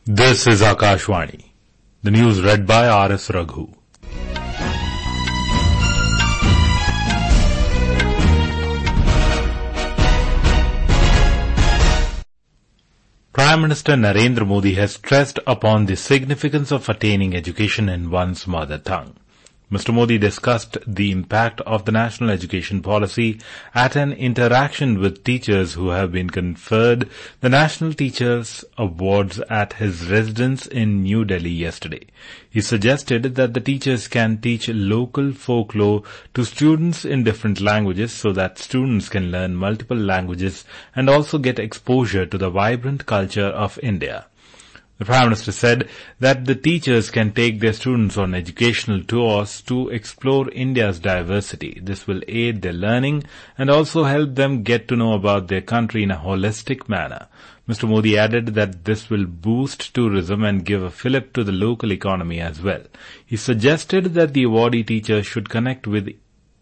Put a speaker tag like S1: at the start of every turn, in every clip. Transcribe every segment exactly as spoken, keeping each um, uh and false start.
S1: This is Akashvani. The news read by R S Raghu. Prime Minister Narendra Modi has stressed upon the significance of attaining education in one's mother tongue. Mister Modi discussed the impact of the national education policy at an interaction with teachers who have been conferred the National Teachers Awards at his residence in New Delhi yesterday. He suggested that the teachers can teach local folklore to students in different languages so that students can learn multiple languages and also get exposure to the vibrant culture of India. The Prime Minister said that the teachers can take their students on educational tours to explore India's diversity. This will aid their learning and also help them get to know about their country in a holistic manner. Mister Modi added that this will boost tourism and give a fillip to the local economy as well. He suggested that the awardee teachers should connect with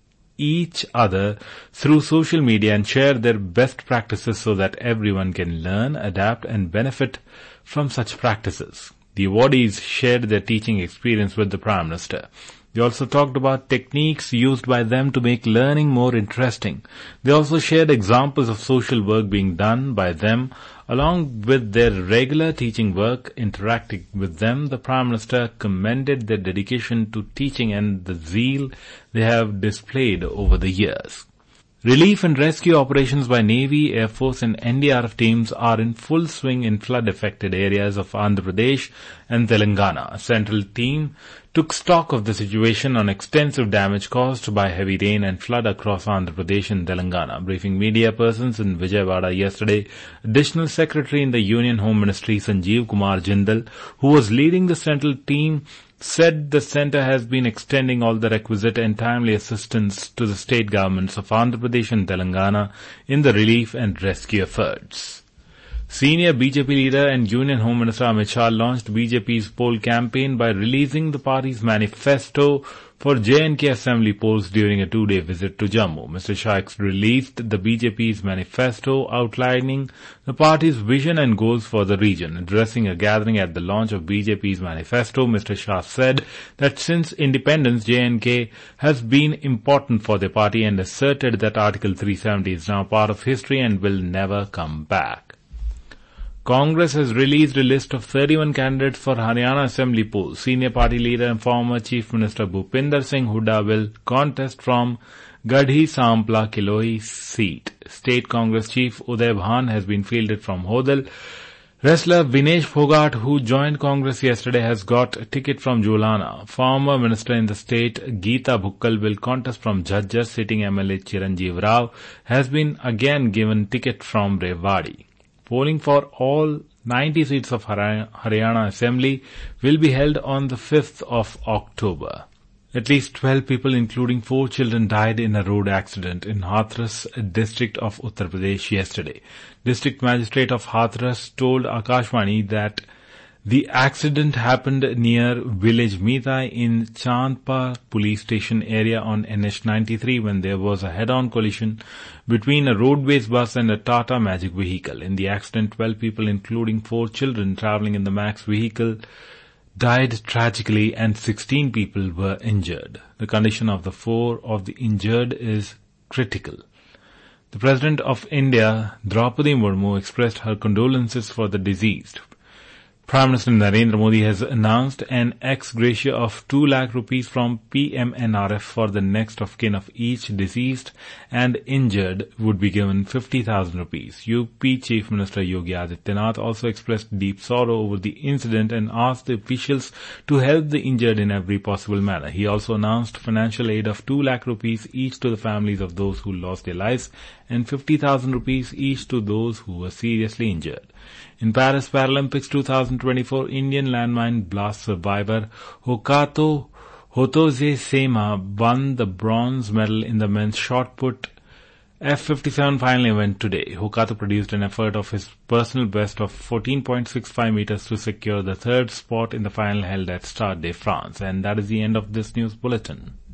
S1: each other through social media and share their best practices so that everyone can learn, adapt and benefit from such practices. The awardees shared their teaching experience with the Prime Minister. They also talked about techniques used by them to make learning more interesting. They also shared examples of social work being done by them along with their regular teaching work. Interacting with them, the Prime Minister commended their dedication to teaching and the zeal they have displayed over the years. Relief and rescue operations by Navy, Air Force and N D R F teams are in full swing in flood-affected areas of Andhra Pradesh and Telangana. A central team took stock of the situation on extensive damage caused by heavy rain and flood across Andhra Pradesh and Telangana. Briefing media persons in Vijayawada yesterday, Additional Secretary in the Union Home Ministry Sanjeev Kumar Jindal, who was leading the central team, said the centre has been extending all the requisite and timely assistance to the state governments of Andhra Pradesh and Telangana in the relief and rescue efforts. Senior B J P leader and Union Home Minister Amit Shah launched B J P's poll campaign by releasing the party's manifesto for J and K assembly polls during a two-day visit to Jammu. Mister Shah released the B J P's manifesto outlining the party's vision and goals for the region. Addressing a gathering at the launch of B J P's manifesto, Mister Shah said that since independence, J and K has been important for the party and asserted that Article three seventy is now part of history and will never come back. Congress has released a list of thirty-one candidates for Haryana Assembly polls. Senior party leader and former Chief Minister Bhupinder Singh Hooda will contest from Gadhi Sampla Kiloi seat. State Congress Chief Uday Bhan has been fielded from Hodal. Wrestler Vinesh Phogat, who joined Congress yesterday, has got a ticket from Julana. Former Minister in the state Geeta Bhukkal will contest from Jhajjar. Sitting M L A Chiranjeev Rao has been again given ticket from Rewari. Polling for all ninety seats of Haryana Assembly will be held on the fifth of October. At least twelve people, including four children, died in a road accident in Hathras district of Uttar Pradesh yesterday. District Magistrate of Hathras told Akashvani that the accident happened near village Meetai in Chandpa police station area on N H ninety-three when there was a head-on collision between a roadways bus and a Tata Magic vehicle. In the accident, twelve people, including four children travelling in the Max vehicle, died tragically and sixteen people were injured. The condition of the four of the injured is critical. The President of India, Draupadi Murmu, expressed her condolences for the deceased. Prime Minister Narendra Modi has announced an ex gratia of two lakh rupees from P M N R F for the next of kin of each deceased and injured would be given fifty thousand rupees. U P Chief Minister Yogi Adityanath also expressed deep sorrow over the incident and asked the officials to help the injured in every possible manner. He also announced financial aid of two lakh rupees each to the families of those who lost their lives and fifty thousand rupees each to those who were seriously injured. In Paris Paralympics twenty twenty-four, Indian landmine blast survivor Hokato Hotoze Sema won the bronze medal in the men's shot put F fifty-seven final event today. Hokato produced an effort of his personal best of fourteen point six five meters to secure the third spot in the final held at Stade de France. And that is the end of this news bulletin.